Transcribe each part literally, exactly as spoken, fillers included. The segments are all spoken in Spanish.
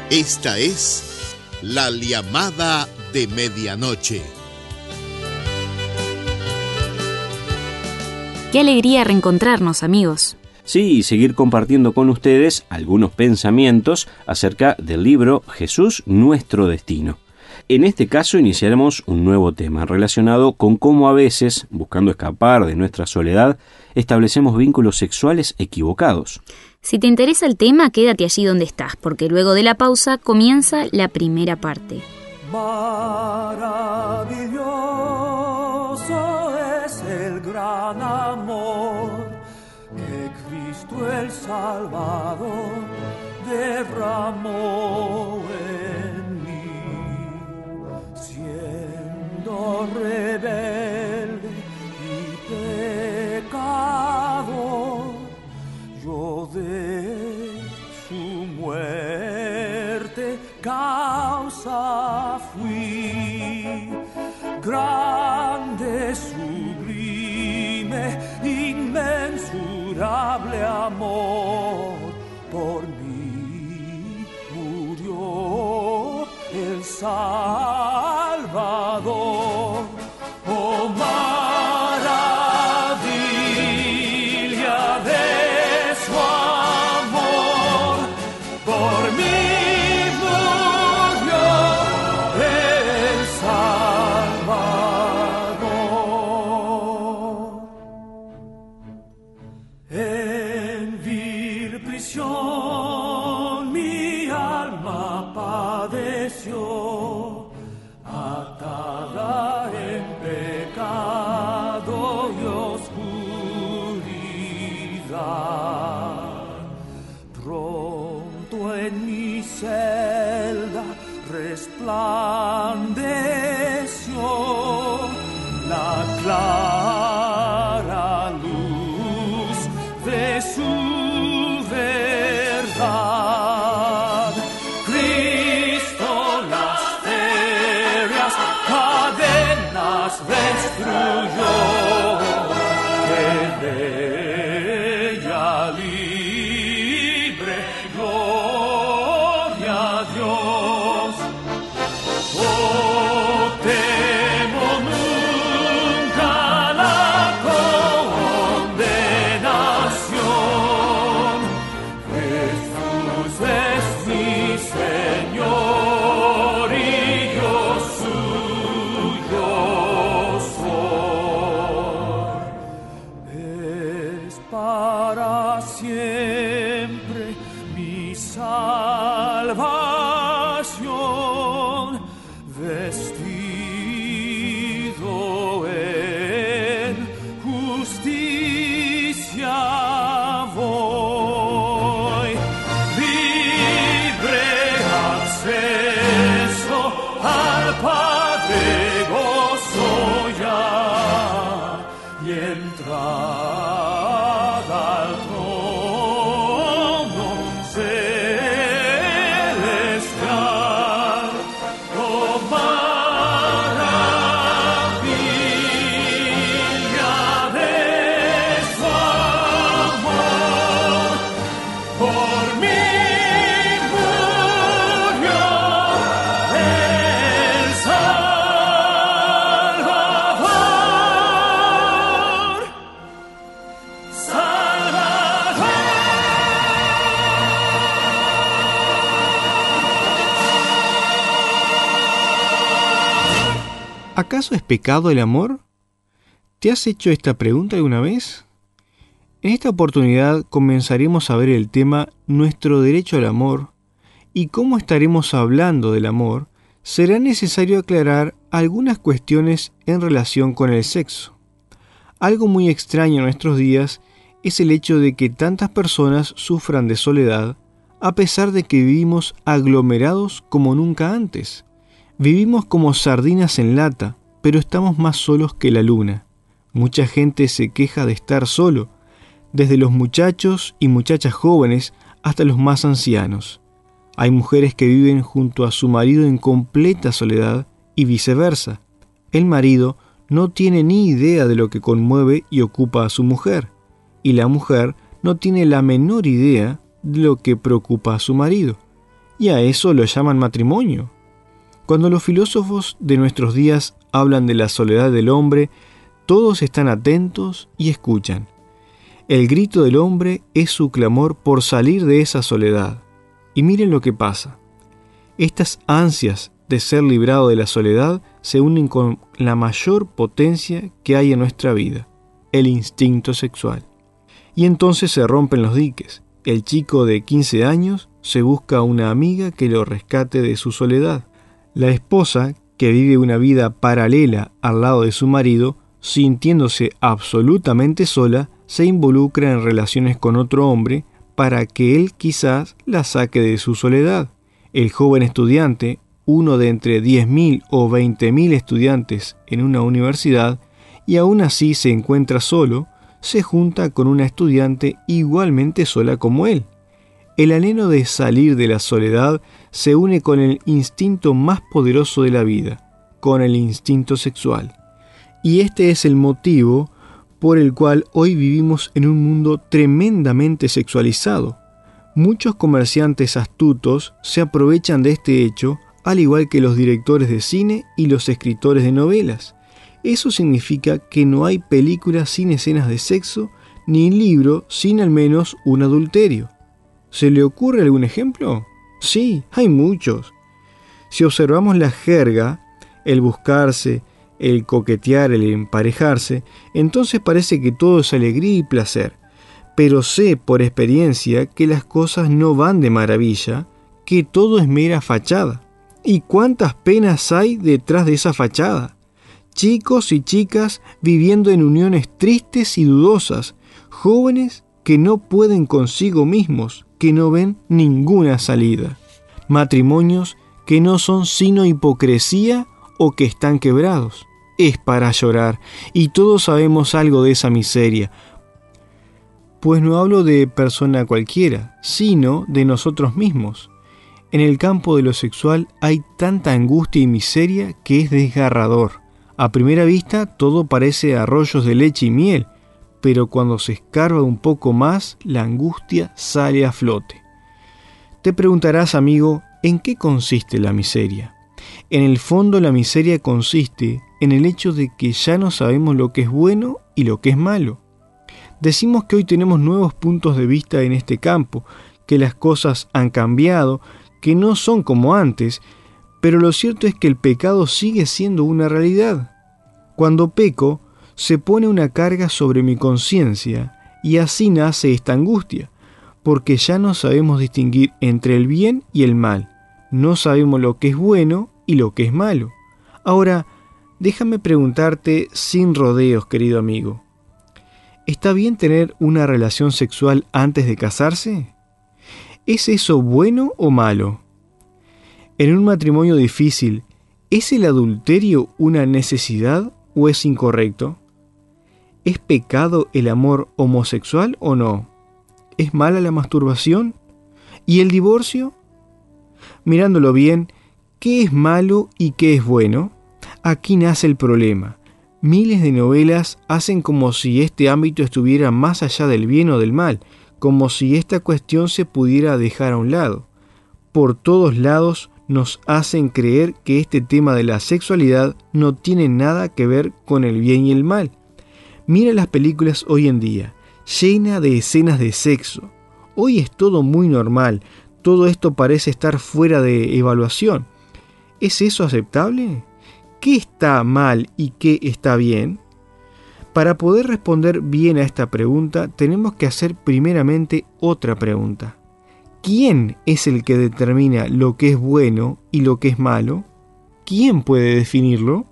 Esta es La Llamada de Medianoche. Qué alegría reencontrarnos, amigos. Sí, y seguir compartiendo con ustedes algunos pensamientos acerca del libro Jesús, nuestro destino. En este caso iniciaremos un nuevo tema relacionado con cómo a veces, buscando escapar de nuestra soledad, establecemos vínculos sexuales equivocados. Si te interesa el tema, quédate allí donde estás, porque luego de la pausa comienza la primera parte. Maravilloso es el gran amor que Cristo el Salvador derramó en mí, siendo rebelde y pecador, yo de su muerte causa fui. Grande, sublime, inmensurable amor, por mí murió el Salvador. Oh, maravilla de su amor, por mí murió el Salvador. En vil prisión mi alma padeció, atada en pecado y oscuridad. Pronto en mi celda resplandeció la clara luz de su verdad. Cristo las ferias cadenas destruyó, en ella libre, gloria a Dios. Oh, temo nunca la condenación. Jesús es mi Señor y yo suyo soy. Es para siempre mi salvación, vestido en justicia voy, libre acceso al Padre gozo ya, y entrada al trono celestial. Oh, maravilla de su amor, por mí murió el Salvador. Salvador. ¿Acaso es pecado el amor? ¿Te has hecho esta pregunta alguna vez? En esta oportunidad comenzaremos a ver el tema Nuestro derecho al amor, y cómo estaremos hablando del amor, será necesario aclarar algunas cuestiones en relación con el sexo. Algo muy extraño en nuestros días es el hecho de que tantas personas sufran de soledad, a pesar de que vivimos aglomerados como nunca antes. Vivimos como sardinas en lata, pero estamos más solos que la luna. Mucha gente se queja de estar solo, desde los muchachos y muchachas jóvenes hasta los más ancianos. Hay mujeres que viven junto a su marido en completa soledad y viceversa. El marido no tiene ni idea de lo que conmueve y ocupa a su mujer, y la mujer no tiene la menor idea de lo que preocupa a su marido. y a eso lo llaman matrimonio. Cuando los filósofos de nuestros días hablan de la soledad del hombre, todos están atentos y escuchan. El grito del hombre es su clamor por salir de esa soledad. Y miren lo que pasa. Estas ansias de ser librado de la soledad se unen con la mayor potencia que hay en nuestra vida, el instinto sexual. Y entonces se rompen los diques. El chico de quince años se busca una amiga que lo rescate de su soledad. La esposa, que vive una vida paralela al lado de su marido, sintiéndose absolutamente sola, se involucra en relaciones con otro hombre para que él quizás la saque de su soledad. El joven estudiante, uno de entre diez mil o veinte mil estudiantes en una universidad, y aún así se encuentra solo, se junta con una estudiante igualmente sola como él. El anhelo de salir de la soledad se une con el instinto más poderoso de la vida, con el instinto sexual. Y este es el motivo por el cual hoy vivimos en un mundo tremendamente sexualizado. Muchos comerciantes astutos se aprovechan de este hecho, al igual que los directores de cine y los escritores de novelas. Eso significa que no hay película sin escenas de sexo, ni libro sin al menos un adulterio. ¿Se le ocurre algún ejemplo? Sí, hay muchos. Si observamos la jerga, el buscarse, el coquetear, el emparejarse, entonces parece que todo es alegría y placer. Pero sé por experiencia que las cosas no van de maravilla, que todo es mera fachada. ¿Y cuántas penas hay detrás de esa fachada? Chicos y chicas viviendo en uniones tristes y dudosas, jóvenes que no pueden consigo mismos, que no ven ninguna salida. Matrimonios que no son sino hipocresía o que están quebrados. Es para llorar, y todos sabemos algo de esa miseria. Pues no hablo de persona cualquiera, sino de nosotros mismos. En el campo de lo sexual hay tanta angustia y miseria que es desgarrador. A primera vista todo parece arroyos de leche y miel, pero cuando se escarba un poco más, la angustia sale a flote. Te preguntarás, amigo, ¿en qué consiste la miseria? En el fondo, la miseria consiste en el hecho de que ya no sabemos lo que es bueno y lo que es malo. Decimos que hoy tenemos nuevos puntos de vista en este campo, que las cosas han cambiado, que no son como antes, pero lo cierto es que el pecado sigue siendo una realidad. Cuando peco, se pone una carga sobre mi conciencia y así nace esta angustia, porque ya no sabemos distinguir entre el bien y el mal, no sabemos lo que es bueno y lo que es malo. Ahora, déjame preguntarte sin rodeos, querido amigo, ¿está bien tener una relación sexual antes de casarse? ¿Es eso bueno o malo? En un matrimonio difícil, ¿es el adulterio una necesidad o es incorrecto? ¿Es pecado el amor homosexual o no? ¿Es mala la masturbación? ¿Y el divorcio? Mirándolo bien, ¿qué es malo y qué es bueno? Aquí nace el problema. Miles de novelas hacen como si este ámbito estuviera más allá del bien o del mal, como si esta cuestión se pudiera dejar a un lado. Por todos lados nos hacen creer que este tema de la sexualidad no tiene nada que ver con el bien y el mal. Mira las películas hoy en día, llena de escenas de sexo. Hoy es todo muy normal, todo esto parece estar fuera de evaluación. ¿Es eso aceptable? ¿Qué está mal y qué está bien? Para poder responder bien a esta pregunta, tenemos que hacer primeramente otra pregunta. ¿Quién es el que determina lo que es bueno y lo que es malo? ¿Quién puede definirlo?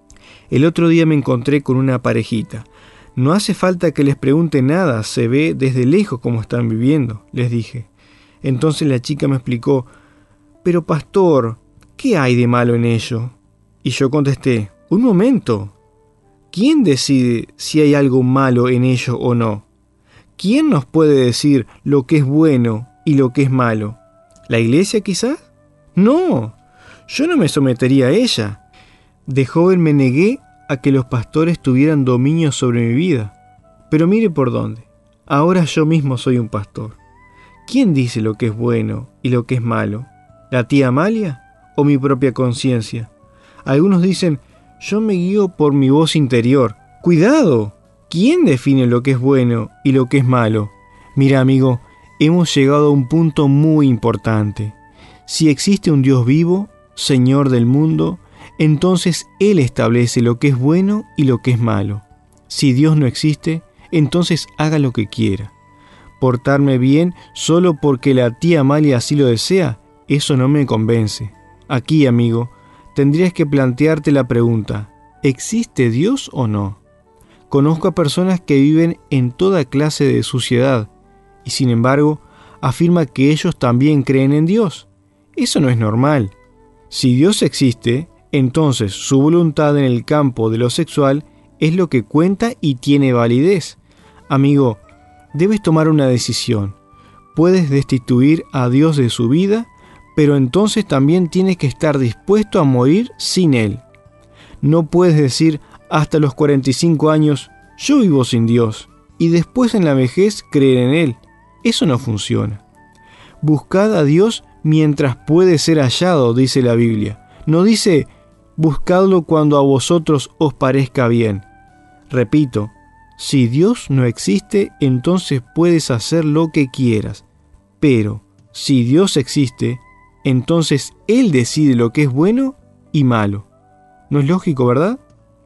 El otro día me encontré con una parejita. No hace falta que les pregunte nada, se ve desde lejos cómo están viviendo, les dije. Entonces la chica me explicó, pero pastor, ¿qué hay de malo en ello? Y yo contesté, un momento, ¿quién decide si hay algo malo en ello o no? ¿Quién nos puede decir lo que es bueno y lo que es malo? ¿La iglesia quizás? No, yo no me sometería a ella. De joven me negué a que los pastores tuvieran dominio sobre mi vida. Pero mire por dónde. Ahora yo mismo soy un pastor. ¿Quién dice lo que es bueno y lo que es malo? ¿La tía Amalia o mi propia conciencia? Algunos dicen, yo me guío por mi voz interior. ¡Cuidado! ¿Quién define lo que es bueno y lo que es malo? Mira, amigo, hemos llegado a un punto muy importante. Si existe un Dios vivo, Señor del mundo, entonces Él establece lo que es bueno y lo que es malo. Si Dios no existe, entonces haga lo que quiera. Portarme bien solo porque la tía Amalia así lo desea, eso no me convence. Aquí, amigo, tendrías que plantearte la pregunta, ¿existe Dios o no? Conozco a personas que viven en toda clase de suciedad y sin embargo afirma que ellos también creen en Dios. Eso no es normal. Si Dios existe, entonces su voluntad en el campo de lo sexual es lo que cuenta y tiene validez. Amigo, debes tomar una decisión. Puedes destituir a Dios de su vida, pero entonces también tienes que estar dispuesto a morir sin Él. No puedes decir hasta los cuarenta y cinco años, yo vivo sin Dios, y después en la vejez creer en Él. Eso no funciona. Buscad a Dios mientras puede ser hallado, dice la Biblia. No dice, buscadlo cuando a vosotros os parezca bien. Repito, si Dios no existe, entonces puedes hacer lo que quieras. Pero si Dios existe, entonces Él decide lo que es bueno y malo. ¿No es lógico, verdad?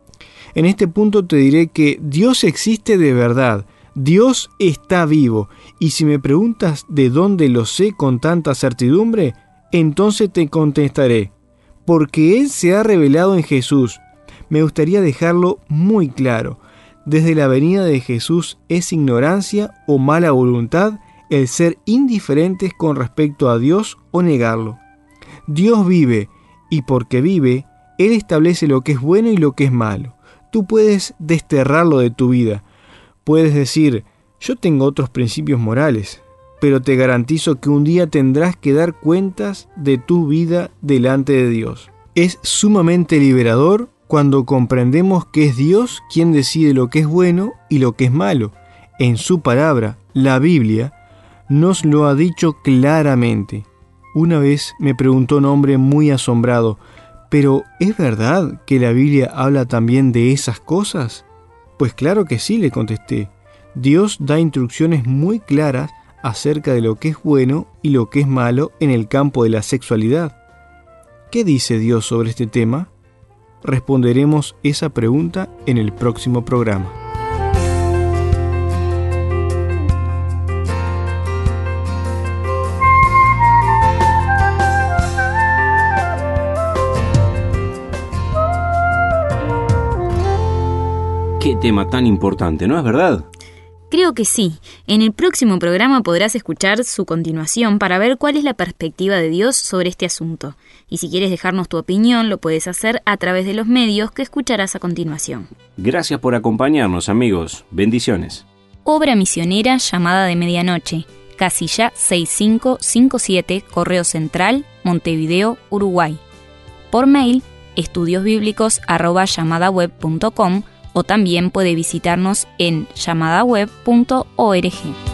En este punto te diré que Dios existe de verdad. Dios está vivo. Y si me preguntas de dónde lo sé con tanta certidumbre, entonces te contestaré, porque Él se ha revelado en Jesús. Me gustaría dejarlo muy claro. Desde la venida de Jesús es ignorancia o mala voluntad el ser indiferentes con respecto a Dios o negarlo. Dios vive, y porque vive, Él establece lo que es bueno y lo que es malo. Tú puedes desterrarlo de tu vida. Puedes decir, yo tengo otros principios morales, pero te garantizo que un día tendrás que dar cuentas de tu vida delante de Dios. Es sumamente liberador cuando comprendemos que es Dios quien decide lo que es bueno y lo que es malo. En su palabra, la Biblia, nos lo ha dicho claramente. Una vez me preguntó un hombre muy asombrado, ¿pero es verdad que la Biblia habla también de esas cosas? Pues claro que sí, le contesté. Dios da instrucciones muy claras acerca de lo que es bueno y lo que es malo en el campo de la sexualidad. ¿Qué dice Dios sobre este tema? Responderemos esa pregunta en el próximo programa. Qué tema tan importante, ¿no es verdad? Creo que sí. En el próximo programa podrás escuchar su continuación para ver cuál es la perspectiva de Dios sobre este asunto. Y si quieres dejarnos tu opinión, lo puedes hacer a través de los medios que escucharás a continuación. Gracias por acompañarnos, amigos. Bendiciones. Obra misionera Llamada de Medianoche. Casilla seis cinco cinco siete, Correo Central, Montevideo, Uruguay. Por mail, estudiosbíblicos arroba llamadaweb punto com, o también puede visitarnos en llamadaweb punto org.